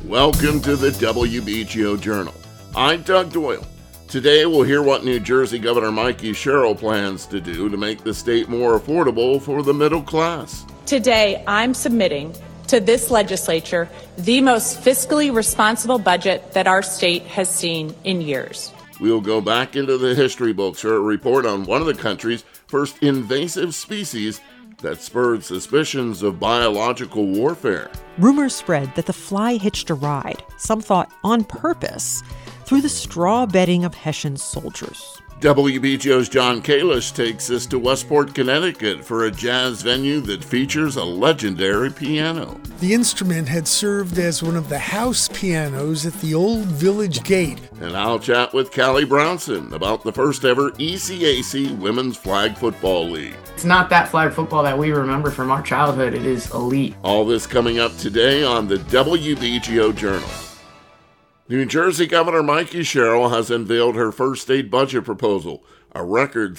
Welcome to the WBGO Journal. I'm Doug Doyle. Today we'll hear what New Jersey Governor Mikey Sherrill plans to do to make the state more affordable for the middle class. Today I'm submitting to this legislature the most fiscally responsible budget that our state has seen in years. We'll go back into the history books for a report on one of the country's first invasive species that spurred suspicions of biological warfare. Rumors spread that the fly hitched a ride, some thought on purpose, through the straw bedding of Hessian soldiers. WBGO's John Kalish takes us to Westport, Connecticut for a jazz venue that features a legendary piano. The instrument had served as one of the house pianos at the old village gate. And I'll chat with Callie Brownson about the first ever ECAC Women's Flag Football League. It's not that flag football that we remember from our childhood. It is elite. All this coming up today on the WBGO Journal. New Jersey Governor Mikey Sherrill has unveiled her first state budget proposal, a record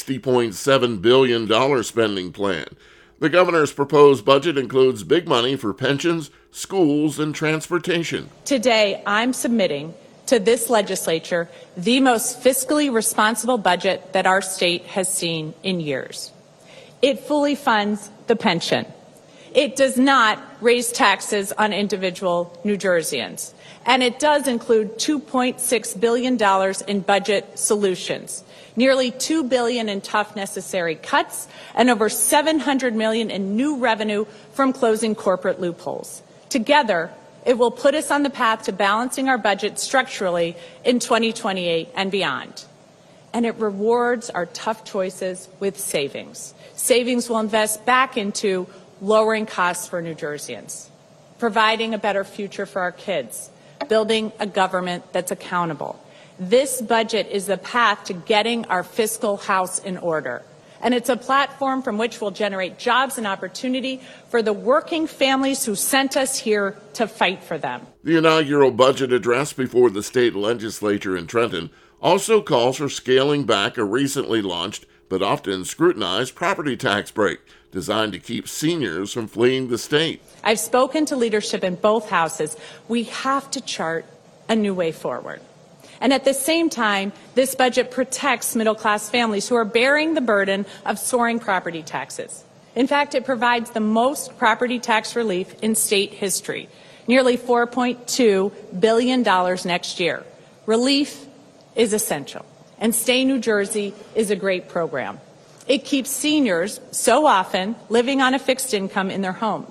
$60.7 billion spending plan. The governor's proposed budget includes big money for pensions, schools, and transportation. Today I'm submitting to this legislature the most fiscally responsible budget that our state has seen in years. It fully funds the pension. It does not raise taxes on individual New Jerseyans. And it does include $2.6 billion in budget solutions, nearly $2 billion in tough necessary cuts, and over $700 million in new revenue from closing corporate loopholes. Together, it will put us on the path to balancing our budget structurally in 2028 and beyond. And it rewards our tough choices with savings. Savings will invest back into lowering costs for New Jerseyans, providing a better future for our kids, building a government that's accountable. This budget is the path to getting our fiscal house in order. And it's a platform from which we'll generate jobs and opportunity for the working families who sent us here to fight for them. The inaugural budget address before the state legislature in Trenton also calls for scaling back a recently launched but often scrutinized property tax break designed to keep seniors from fleeing the state. I've spoken to leadership in both houses. We have to chart a new way forward. And at the same time, this budget protects middle-class families who are bearing the burden of soaring property taxes. In fact, it provides the most property tax relief in state history, nearly $4.2 billion next year. Relief is essential, and Stay New Jersey is a great program. It keeps seniors, so often, living on a fixed income in their home.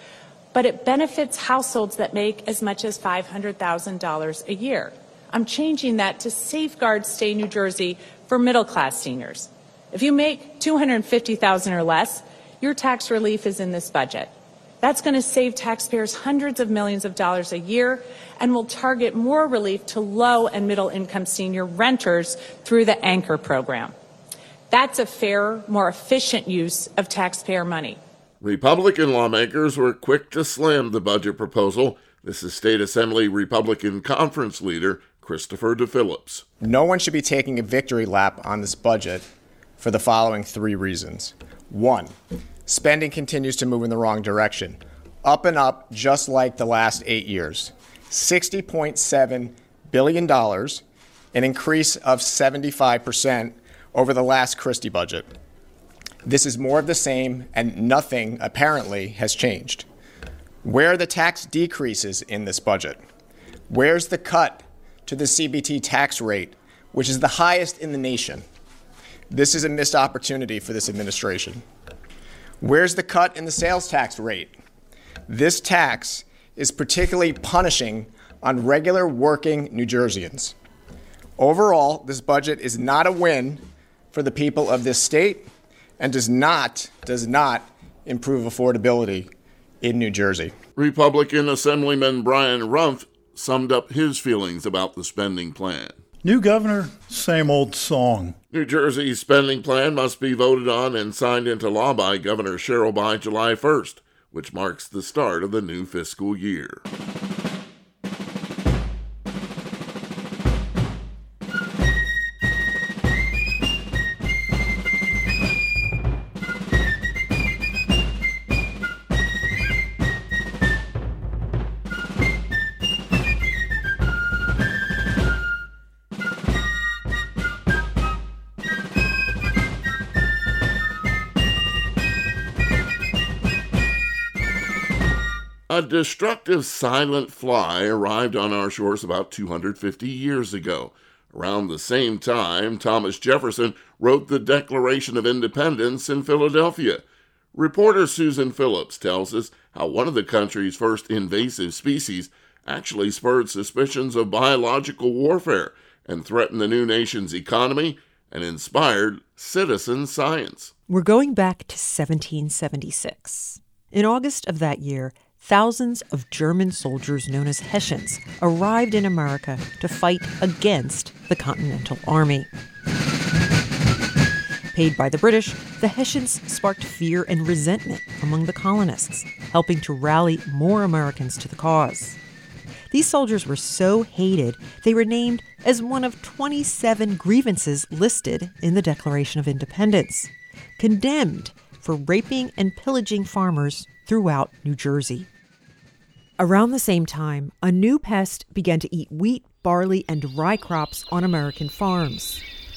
But it benefits households that make as much as $500,000 a year. I'm changing that to safeguard Stay New Jersey for middle-class seniors. If you make $250,000 or less, your tax relief is in this budget. That's going to save taxpayers hundreds of millions of dollars a year and will target more relief to low and middle-income senior renters through the Anchor program. That's a fairer, more efficient use of taxpayer money. Republican lawmakers were quick to slam the budget proposal. This is State Assembly Republican Conference Leader Christopher DePhillips. No one should be taking a victory lap on this budget for the following three reasons. One, spending continues to move in the wrong direction. Up and up, just like the last 8 years. $60.7 billion, an increase of 75% over the last Christie budget. This is more of the same, and nothing, apparently, has changed. Where are the tax decreases in this budget? Where's the cut to the CBT tax rate, which is the highest in the nation? This is a missed opportunity for this administration. Where's the cut in the sales tax rate? This tax is particularly punishing on regular working New Jerseyans. Overall, this budget is not a win for the people of this state and does not improve affordability in New Jersey. Republican Assemblyman Brian Rumpf summed up his feelings about the spending plan. New governor, same old song. New Jersey's spending plan must be voted on and signed into law by Governor Sherrill by July 1st, which marks the start of the new fiscal year. A destructive silent fly arrived on our shores about 250 years ago. Around the same time, Thomas Jefferson wrote the Declaration of Independence in Philadelphia. Reporter Susan Phillips tells us how one of the country's first invasive species actually spurred suspicions of biological warfare and threatened the new nation's economy and inspired citizen science. We're going back to 1776. In August of that year, thousands of German soldiers known as Hessians arrived in America to fight against the Continental Army. Paid by the British, the Hessians sparked fear and resentment among the colonists, helping to rally more Americans to the cause. These soldiers were so hated, they were named as one of 27 grievances listed in the Declaration of Independence, condemned for raping and pillaging farmers throughout New Jersey. Around the same time, a new pest began to eat wheat, barley, and rye crops on American farms.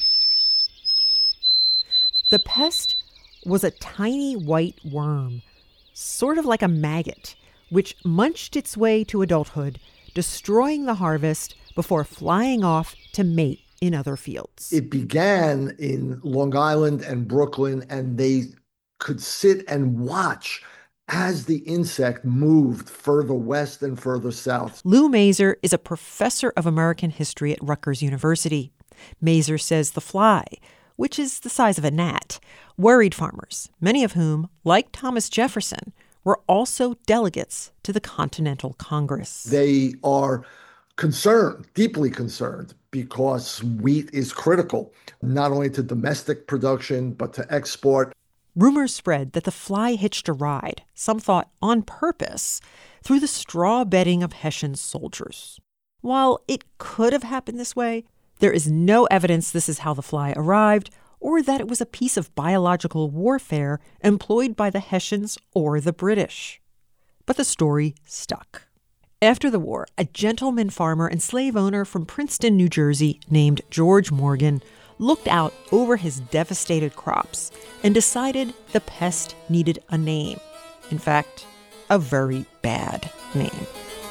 The pest was a tiny white worm, sort of like a maggot, which munched its way to adulthood, destroying the harvest before flying off to mate in other fields. It began in Long Island and Brooklyn, and they could sit and watch as the insect moved further west and further south. Lou Mazer is a professor of American history at Rutgers University. Mazer says the fly, which is the size of a gnat, worried farmers, many of whom, like Thomas Jefferson, were also delegates to the Continental Congress. They are concerned, deeply concerned, because wheat is critical, not only to domestic production, but to export. Rumors spread that the fly hitched a ride, some thought on purpose, through the straw bedding of Hessian soldiers. While it could have happened this way, there is no evidence this is how the fly arrived or that it was a piece of biological warfare employed by the Hessians or the British. But the story stuck. After the war, a gentleman farmer and slave owner from Princeton, New Jersey, named George Morgan, looked out over his devastated crops and decided the pest needed a name. In fact, a very bad name.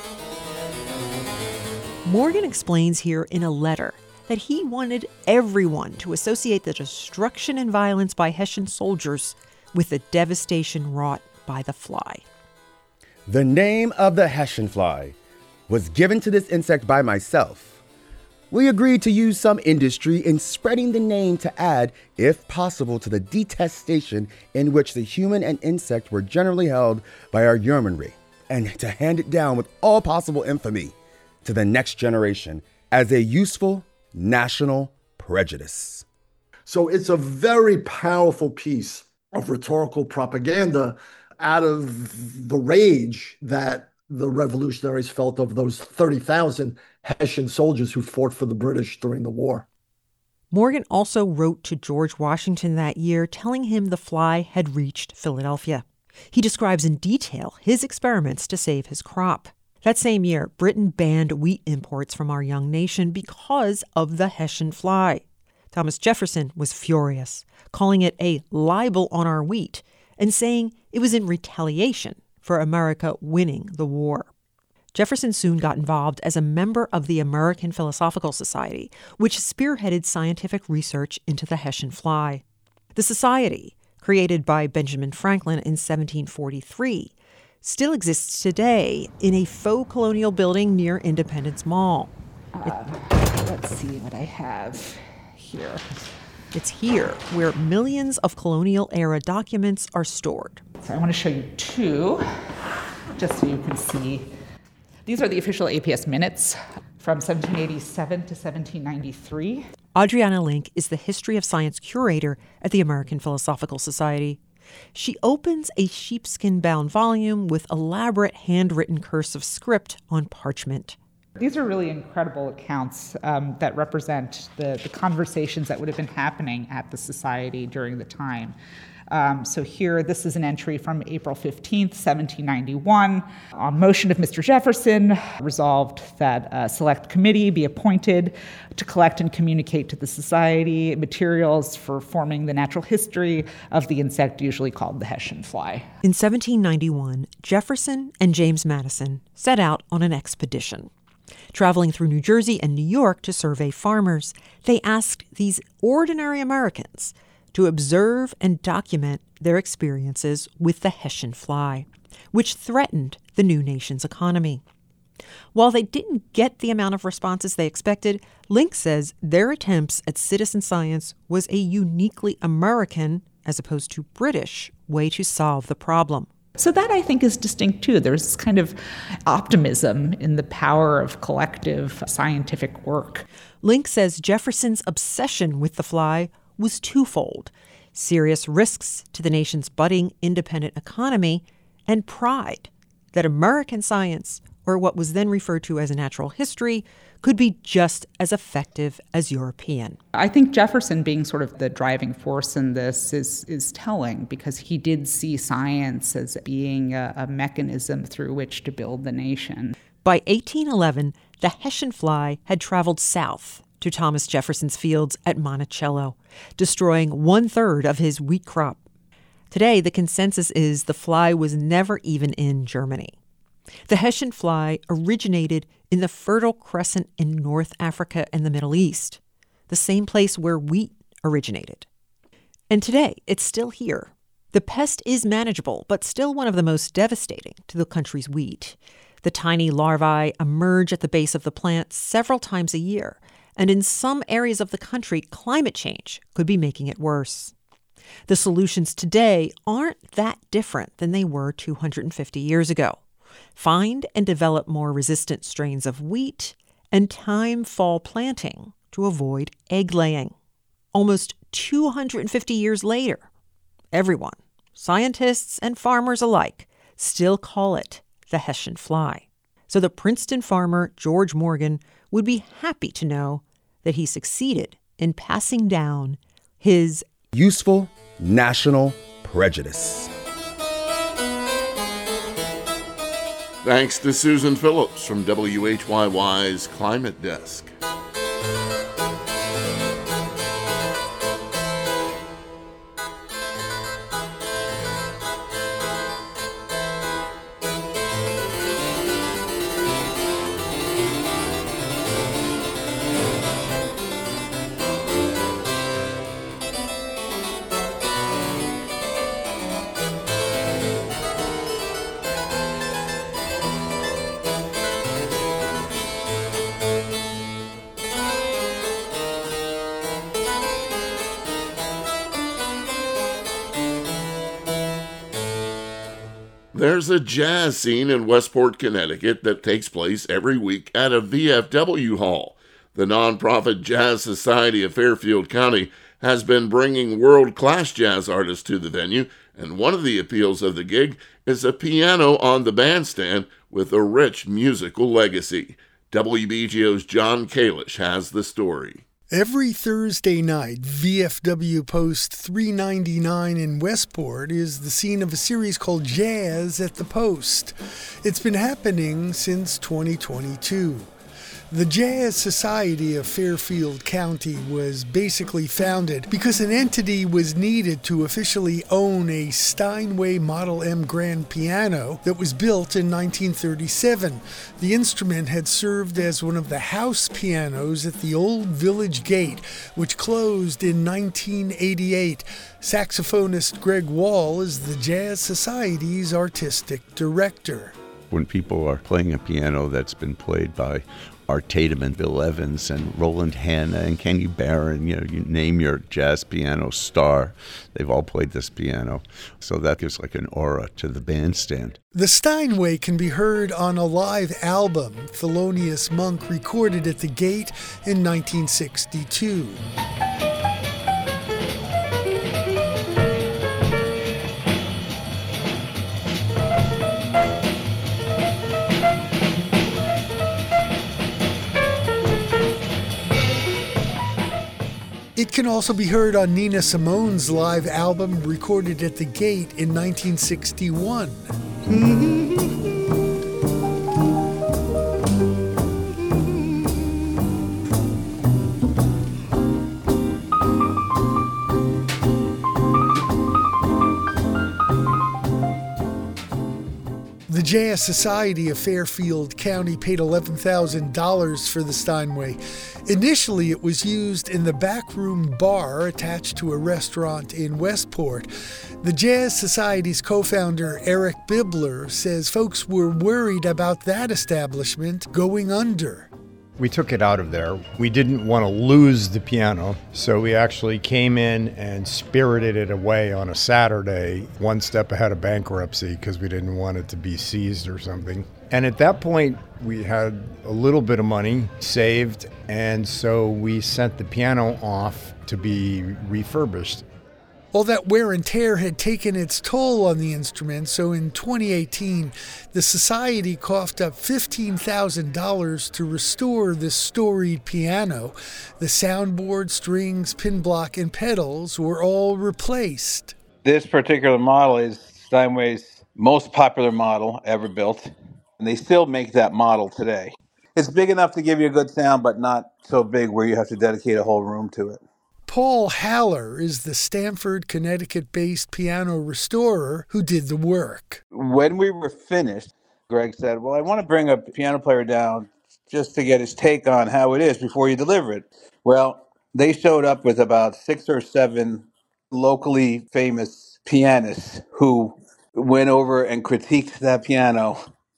Morgan explains here in a letter that he wanted everyone to associate the destruction and violence by Hessian soldiers with the devastation wrought by the fly. The name of the Hessian fly was given to this insect by myself. We agreed to use some industry in spreading the name to add, if possible, to the detestation in which the human and insect were generally held by our yeomanry, and to hand it down with all possible infamy to the next generation as a useful national prejudice. So it's a very powerful piece of rhetorical propaganda out of the rage that the revolutionaries felt of those 30,000 Hessian soldiers who fought for the British during the war. Morgan also wrote to George Washington that year telling him the fly had reached Philadelphia. He describes in detail his experiments to save his crop. That same year, Britain banned wheat imports from our young nation because of the Hessian fly. Thomas Jefferson was furious, calling it a libel on our wheat and saying it was in retaliation for America winning the war. Jefferson soon got involved as a member of the American Philosophical Society, which spearheaded scientific research into the Hessian fly. The society, created by Benjamin Franklin in 1743, still exists today in a faux colonial building near Independence Mall. Let's see what I have here. It's here where millions of colonial-era documents are stored. So I want to show you two, just so you can see. These are the official APS minutes from 1787 to 1793. Adriana Link is the History of Science curator at the American Philosophical Society. She opens a sheepskin-bound volume with elaborate handwritten cursive script on parchment. These are really incredible accounts that represent the conversations that would have been happening at the society during the time. So here, this is an entry from April 15th, 1791. On motion of Mr. Jefferson, resolved that a select committee be appointed to collect and communicate to the society materials for forming the natural history of the insect usually called the Hessian fly. In 1791, Jefferson and James Madison set out on an expedition. Traveling through New Jersey and New York to survey farmers, they asked these ordinary Americans to observe and document their experiences with the Hessian fly, which threatened the new nation's economy. While they didn't get the amount of responses they expected, Link says their attempts at citizen science was a uniquely American, as opposed to British, way to solve the problem. So that, I think, is distinct, too. There's this kind of optimism in the power of collective scientific work. Link says Jefferson's obsession with the fly was twofold: serious risks to the nation's budding independent economy and pride that American science, or what was then referred to as natural history, could be just as effective as European. I think Jefferson being sort of the driving force in this is telling, because he did see science as being a mechanism through which to build the nation. By 1811, the Hessian fly had traveled south to Thomas Jefferson's fields at Monticello, destroying 1/3 of his wheat crop. Today, the consensus is the fly was never even in Germany. The Hessian fly originated in the Fertile Crescent in North Africa and the Middle East, the same place where wheat originated. And today, it's still here. The pest is manageable, but still one of the most devastating to the country's wheat. The tiny larvae emerge at the base of the plant several times a year, and in some areas of the country, climate change could be making it worse. The solutions today aren't that different than they were 250 years ago. Find and develop more resistant strains of wheat and time fall planting to avoid egg laying. Almost 250 years later, everyone, scientists and farmers alike, still call it the Hessian fly. So the Princeton farmer George Morgan would be happy to know that he succeeded in passing down his useful national prejudice. Thanks to Susan Phillips from WHYY's Climate Desk. There's a jazz scene in Westport, Connecticut that takes place every week at a VFW hall. The nonprofit Jazz Society of Fairfield County has been bringing world-class jazz artists to the venue, and one of the appeals of the gig is a piano on the bandstand with a rich musical legacy. WBGO's John Kalish has the story. Every Thursday night, VFW Post 399 in Westport is the scene of a series called Jazz at the Post. It's been happening since 2022. The Jazz Society of Fairfield County was basically founded because an entity was needed to officially own a Steinway Model M grand piano that was built in 1937. The instrument had served as one of the house pianos at the Old Village Gate, which closed in 1988. Saxophonist Greg Wall is the Jazz Society's artistic director. When people are playing a piano that's been played by Art Tatum and Bill Evans and Roland Hanna and Kenny Barron, you name your jazz piano star, they've all played this piano. So that gives like an aura to the bandstand. The Steinway can be heard on a live album Thelonious Monk recorded at the Gate in 1962. It can also be heard on Nina Simone's live album recorded at the Gate in 1961. The Jazz Society of Fairfield County paid $11,000 for the Steinway. Initially, it was used in the backroom bar attached to a restaurant in Westport. The Jazz Society's co-founder, Eric Bibler, says folks were worried about that establishment going under. We took it out of there. We didn't want to lose the piano, so we actually came in and spirited it away on a Saturday, one step ahead of bankruptcy because we didn't want it to be seized or something. And at that point, we had a little bit of money saved, and so we sent the piano off to be refurbished. All that wear and tear had taken its toll on the instrument, so in 2018, the Society coughed up $15,000 to restore this storied piano. The soundboard, strings, pin block, and pedals were all replaced. This particular model is Steinway's most popular model ever built, and they still make that model today. It's big enough to give you a good sound, but not so big where you have to dedicate a whole room to it. Paul Haller is the Stamford, Connecticut-based piano restorer who did the work. When we were finished, Greg said, well, I want to bring a piano player down just to get his take on how it is before you deliver it. Well, they showed up with about 6 or 7 locally famous pianists who went over and critiqued that piano.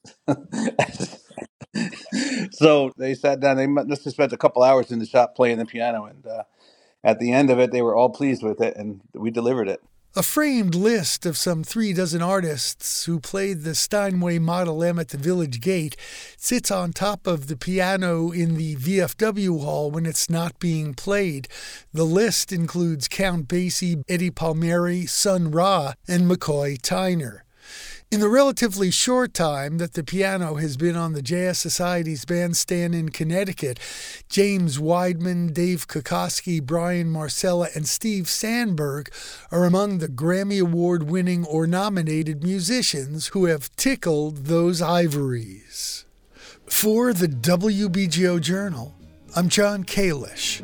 So they sat down. They must have spent a couple hours in the shop playing the piano, and at the end of it, they were all pleased with it, and we delivered it. A framed list of some 36 artists who played the Steinway Model M at the Village Gate sits on top of the piano in the VFW hall when it's not being played. The list includes Count Basie, Eddie Palmieri, Sun Ra, and McCoy Tyner. In the relatively short time that the piano has been on the Jazz Society's bandstand in Connecticut, James Weidman, Dave Kokoski, Brian Marcella, and Steve Sandberg are among the Grammy Award-winning or nominated musicians who have tickled those ivories. For the WBGO Journal, I'm John Kalish.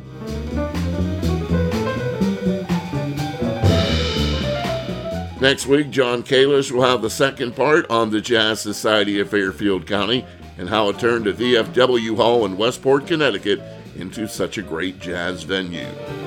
Next week, John Kalish will have the second part on the Jazz Society of Fairfield County and how it turned a VFW hall in Westport, Connecticut into such a great jazz venue.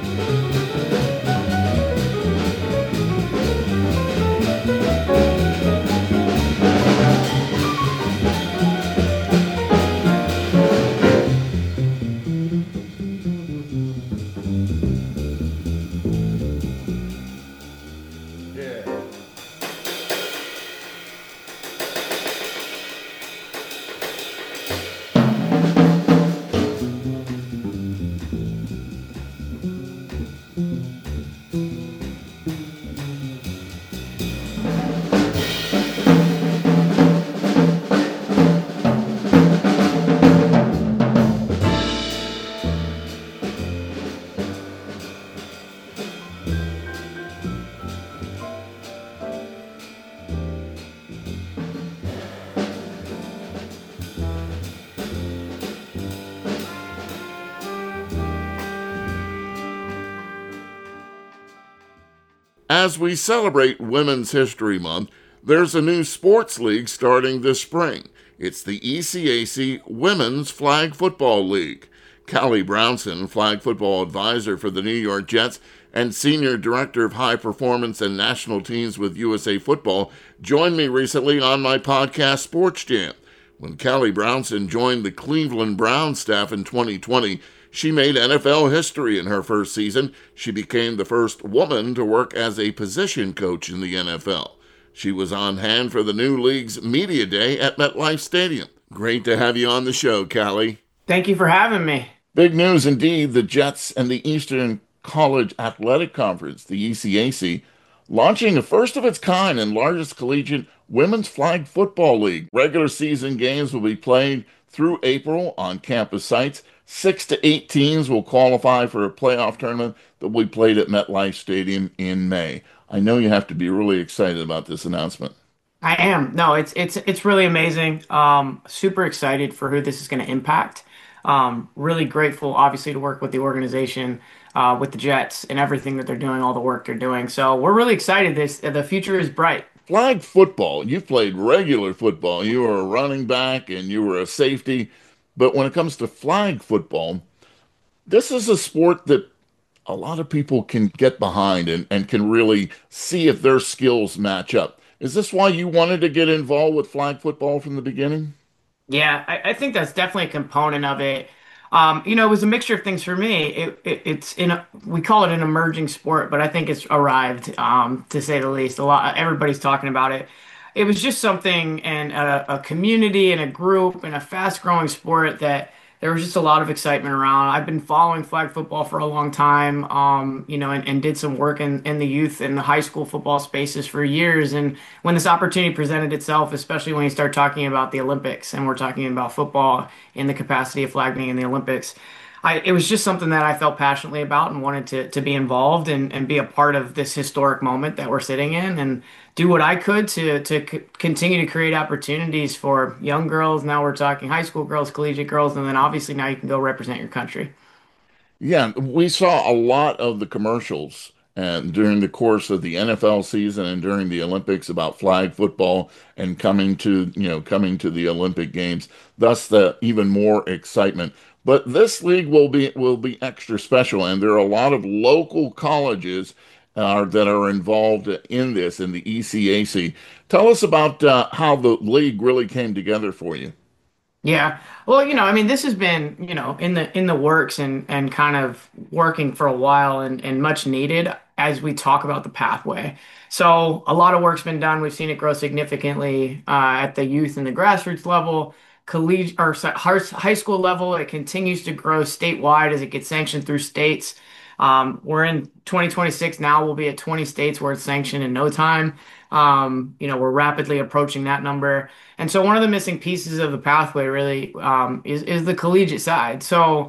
As we celebrate Women's History Month, there's a new sports league starting this spring. It's the ECAC Women's Flag Football League. Callie Brownson, flag football advisor for the New York Jets and senior director of high performance and national teams with USA Football, joined me recently on my podcast Sports Jam. When Callie Brownson joined the Cleveland Browns staff in 2020, she made NFL history in her first season. She became the first woman to work as a position coach in the NFL. She was on hand for the new league's media day at MetLife Stadium. Great to have you on the show, Callie. Thank you for having me. Big news indeed. The Jets and the Eastern College Athletic Conference, the ECAC, launching a first-of-its-kind and largest collegiate women's flag football league. Regular season games will be played through April on campus sites. 6 to 8 teams will qualify for a playoff tournament that will be played at MetLife Stadium in May. I know you have to be really excited about this announcement. I am. No, it's really amazing. Super excited for who this is going to impact. Really grateful, obviously, to work with the organization, with the Jets, and everything that they're doing, all the work they're doing. So we're really excited. The future is bright. Flag football, you played regular football. You were a running back and you were a safety. But when it comes to flag football, this is a sport that a lot of people can get behind and can really see if their skills match up. Is this why you wanted to get involved with flag football from the beginning? Yeah, I think that's definitely a component of it. It was a mixture of things for me. We call it an emerging sport, but I think it's arrived, to say the least. Everybody's talking about it. It was just something and a community and a group and a fast-growing sport that there was just a lot of excitement around. I've been following flag football for a long time, and did some work in the youth and the high school football spaces for years. And when this opportunity presented itself, especially when you start talking about the Olympics and we're talking about football in the capacity of flag being in the Olympics, it was just something that I felt passionately about and wanted to be involved and be a part of this historic moment that we're sitting in and do what I could to continue to create opportunities for young girls. Now we're talking high school girls, collegiate girls, and then obviously now you can go represent your country. Yeah, we saw a lot of the commercials and during the course of the NFL season and during the Olympics about flag football and coming to the Olympic Games, thus the even more excitement. But this league will be extra special, and there are a lot of local colleges that are involved in this in the ECAC. Tell us about how the league really came together for you. Yeah. Well, I mean, this has been, in the works and kind of working for a while and much needed as we talk about the pathway. So a lot of work's been done. We've seen it grow significantly at the youth and the grassroots level, collegiate or high school level. It continues to grow statewide as it gets sanctioned through states. We're in 2026 now. We'll be at 20 states where it's sanctioned in no time. We're rapidly approaching that number. And so one of the missing pieces of the pathway really is the collegiate side. So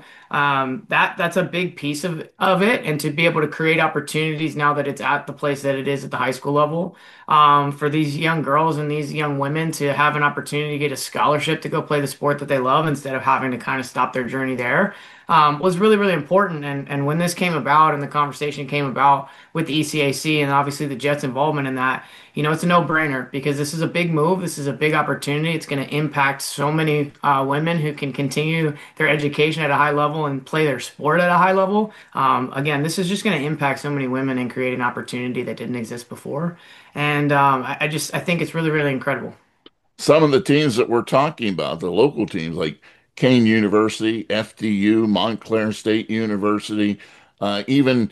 that's a big piece of it. And to be able to create opportunities now that it's at the place that it is at the high school level, for these young girls and these young women to have an opportunity to get a scholarship to go play the sport that they love instead of having to kind of stop their journey there, was really, really important. And when this came about and the conversation came about with the ECAC and obviously the Jets' involvement in that, it's a no-brainer because this is a big move. This is a big opportunity. It's going to impact so many women who can continue their education at a high level and play their sport at a high level. Again, this is just going to impact so many women and create an opportunity that didn't exist before. And I think it's really, really incredible. Some of the teams that we're talking about, the local teams like Kane University, FDU, Montclair State University, even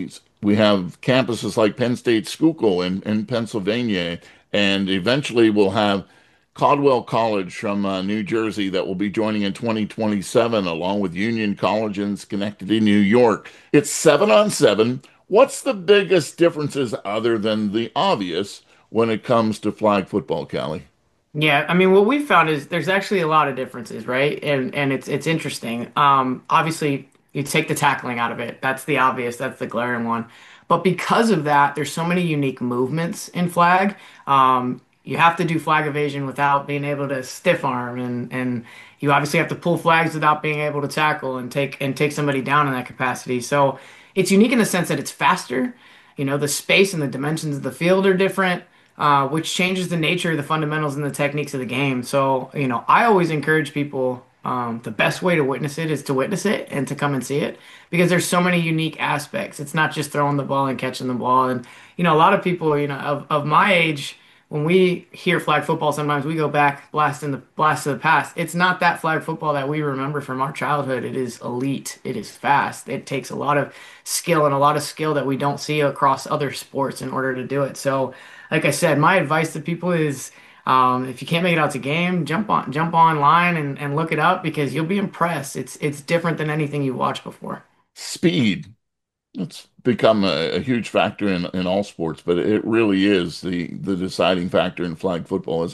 we have campuses like Penn State Schuylkill in Pennsylvania, and eventually we'll have Caldwell College from New Jersey that will be joining in 2027, along with Union College in Schenectady, New York. It's 7-on-7. What's the biggest differences other than the obvious when it comes to flag football, Callie? Yeah, I mean, what we've found is there's actually a lot of differences, right? And it's interesting. Obviously, you take the tackling out of it. That's the obvious. That's the glaring one. But because of that, there's so many unique movements in flag. You have to do flag evasion without being able to stiff arm, and you obviously have to pull flags without being able to tackle and take somebody down in that capacity. So it's unique in the sense that it's faster. The space and the dimensions of the field are different, which changes the nature of the fundamentals and the techniques of the game. So, I always encourage people, the best way to witness it is to witness it and to come and see it because there's so many unique aspects. It's not just throwing the ball and catching the ball. And, a lot of people, of my age, when we hear flag football, sometimes we go back blast to the past. It's not that flag football that we remember from our childhood. It is elite. It is fast. It takes a lot of skill that we don't see across other sports in order to do it. So, like I said, my advice to people is if you can't make it out to game, jump online and look it up because you'll be impressed. It's different than anything you've watched before. Speed. It's become a huge factor in all sports, but it really is the deciding factor in flag football, isn't it?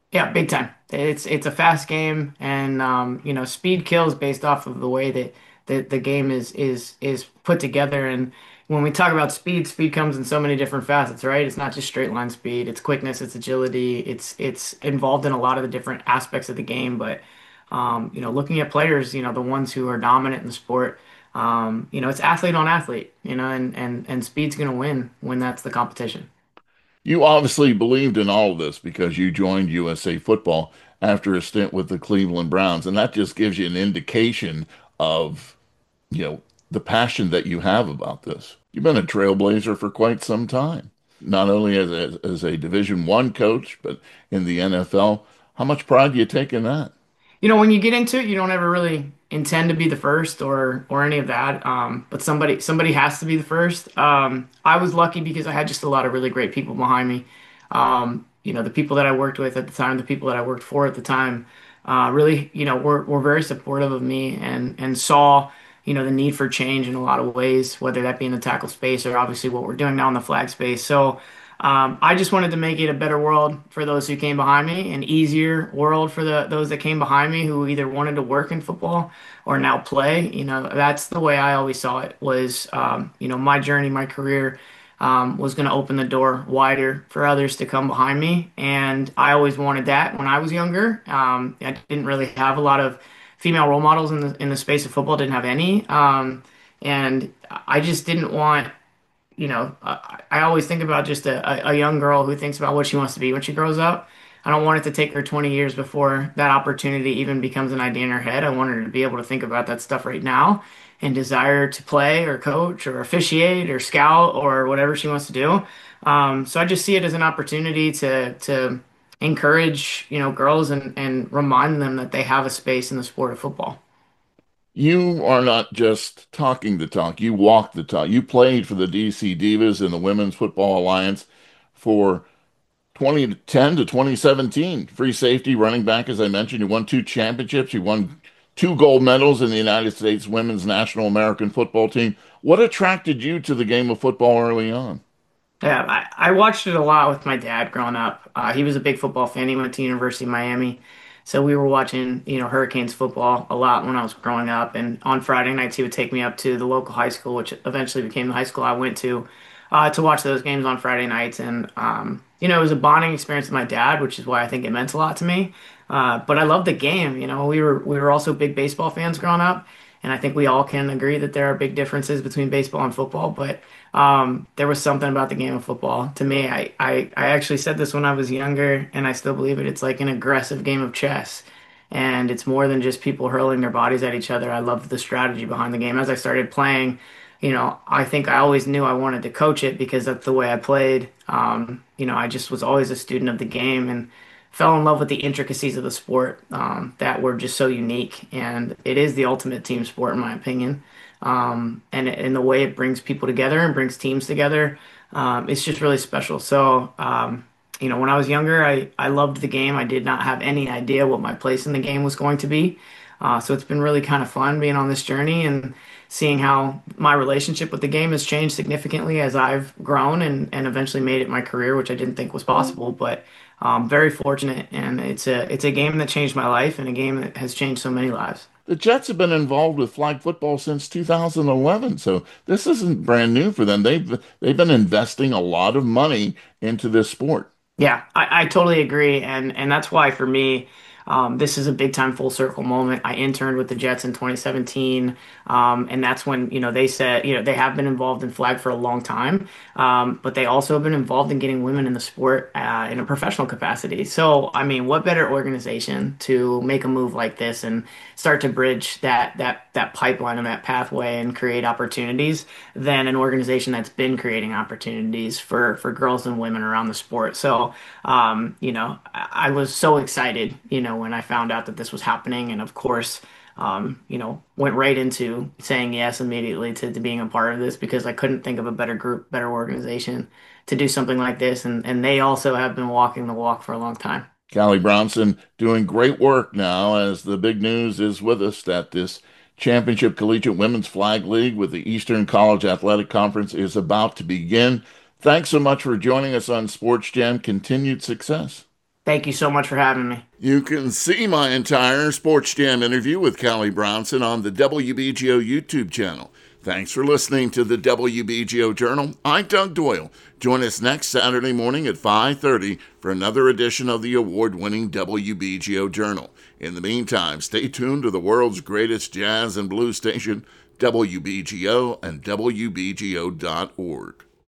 Yeah, big time. It's a fast game, and speed kills based off of the way that the game is put together. And when we talk about speed, speed comes in so many different facets, right? It's not just straight line speed. It's quickness, it's agility, it's involved in a lot of the different aspects of the game. But looking at players, the ones who are dominant in the sport, it's athlete on athlete, and speed's going to win when that's the competition. You obviously believed in all of this because you joined USA Football after a stint with the Cleveland Browns, and that just gives you an indication of, the passion that you have about this. You've been a trailblazer for quite some time, not only as a Division One coach, but in the NFL. How much pride do you take in that? When you get into it, you don't ever really intend to be the first or any of that. But somebody has to be the first. I was lucky because I had just a lot of really great people behind me. The people that I worked with at the time, the people that I worked for at the time, really, were very supportive of me and saw, the need for change in a lot of ways, whether that be in the tackle space or obviously what we're doing now in the flag space. So I just wanted to make it a better world for those who came behind me, an easier world for those that came behind me who either wanted to work in football or now play. That's the way I always saw it was, my journey, my career was going to open the door wider for others to come behind me. And I always wanted that when I was younger. I didn't really have a lot of female role models in the space of football, didn't have any. And I just didn't want I always think about just a young girl who thinks about what she wants to be when she grows up. I don't want it to take her 20 years before that opportunity even becomes an idea in her head. I want her to be able to think about that stuff right now and desire to play or coach or officiate or scout or whatever she wants to do. So I just see it as an opportunity to encourage, girls and remind them that they have a space in the sport of football. You are not just talking the talk, you walk the talk. You played for the DC Divas in the Women's Football Alliance for 2010 to 2017. Free safety, running back, as I mentioned. You won two championships. You won two gold medals in the United States Women's National American Football Team. What attracted you to the game of football early on? Yeah, I watched it a lot with my dad growing up. He was a big football fan. He went to University of Miami. So we were watching, Hurricanes football a lot when I was growing up. And on Friday nights, he would take me up to the local high school, which eventually became the high school I went to watch those games on Friday nights. And, it was a bonding experience with my dad, which is why I think it meant a lot to me. But I loved the game. We were also big baseball fans growing up. And I think we all can agree that there are big differences between baseball and football. But there was something about the game of football. To me, I actually said this when I was younger, and I still believe it. It's like an aggressive game of chess. And it's more than just people hurling their bodies at each other. I loved the strategy behind the game. As I started playing, I think I always knew I wanted to coach it because that's the way I played. I just was always a student of the game and fell in love with the intricacies of the sport that were just so unique. And it is the ultimate team sport, in my opinion. And in the way it brings people together and brings teams together, it's just really special. So, when I was younger, I loved the game. I did not have any idea what my place in the game was going to be. So it's been really kind of fun being on this journey and seeing how my relationship with the game has changed significantly as I've grown and eventually made it my career, which I didn't think was possible. But very fortunate, and it's a game that changed my life and a game that has changed so many lives. The Jets have been involved with flag football since 2011, so this isn't brand new for them. They've been investing a lot of money into this sport. Yeah, I totally agree, and that's why for me, this is a big time full circle moment. I interned with the Jets in 2017, and that's when they said they have been involved in flag for a long time, but they also have been involved in getting women in the sport in a professional capacity. So I mean, what better organization to make a move like this and start to bridge that pipeline and that pathway and create opportunities than an organization that's been creating opportunities for girls and women around the sport. So I was so excited, when I found out that this was happening, and of course, went right into saying yes immediately to being a part of this because I couldn't think of a better group, better organization to do something like this. And they also have been walking the walk for a long time. Callie Brownson doing great work now as the big news is with us that this Championship Collegiate Women's Flag League with the Eastern College Athletic Conference is about to begin. Thanks so much for joining us on Sports Jam. Continued success. Thank you so much for having me. You can see my entire Sports Jam interview with Callie Brownson on the WBGO YouTube channel. Thanks for listening to the WBGO Journal. I'm Doug Doyle. Join us next Saturday morning at 5:30 for another edition of the award-winning WBGO Journal. In the meantime, stay tuned to the world's greatest jazz and blues station, WBGO and WBGO.org.